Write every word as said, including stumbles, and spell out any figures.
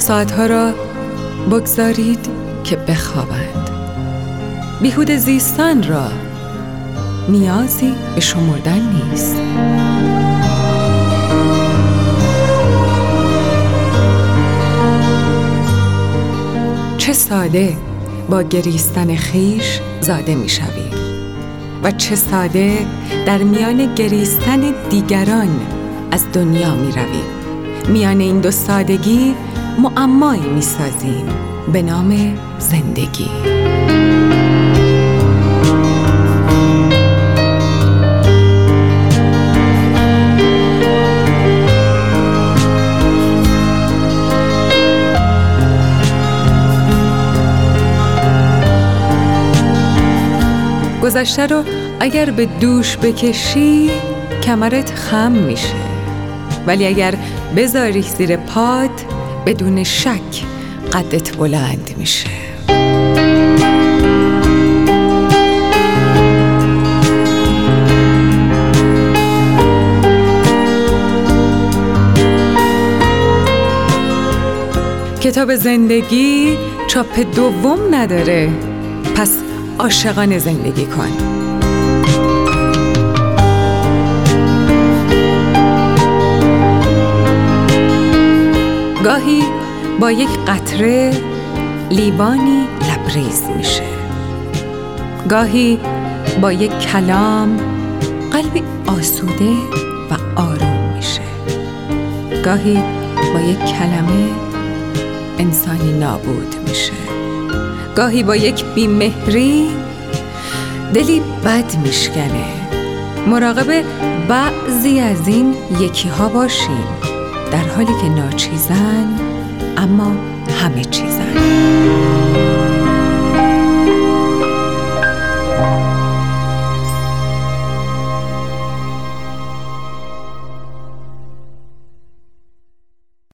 ساعتها را بگذارید که بخوابند. بیهوده زیستن را نیازی به شمردن نیست. چه ساده با گریستن خیش زاده می شوید و چه ساده در میان گریستن دیگران از دنیا می روید. میان این دو سادگی معمایی می سازیم به نام زندگی. گذشته رو اگر به دوش بکشی کمرت خم میشه، ولی اگر بذاری زیر پات بدون شک قدت بلند میشه. کتاب زندگی چاپ دوم نداره، پس عاشقانه زندگی کن. گاهی با یک قطره لیوانی لبریز میشه، گاهی با یک کلام قلبی آسوده و آروم میشه، گاهی با یک کلمه انسانی نابود میشه، گاهی با یک بیمهری دلی بد میشکنه. مراقب بعضی از این یکی ها باشیم، در حالی که ناچیزن اما همه چیزن.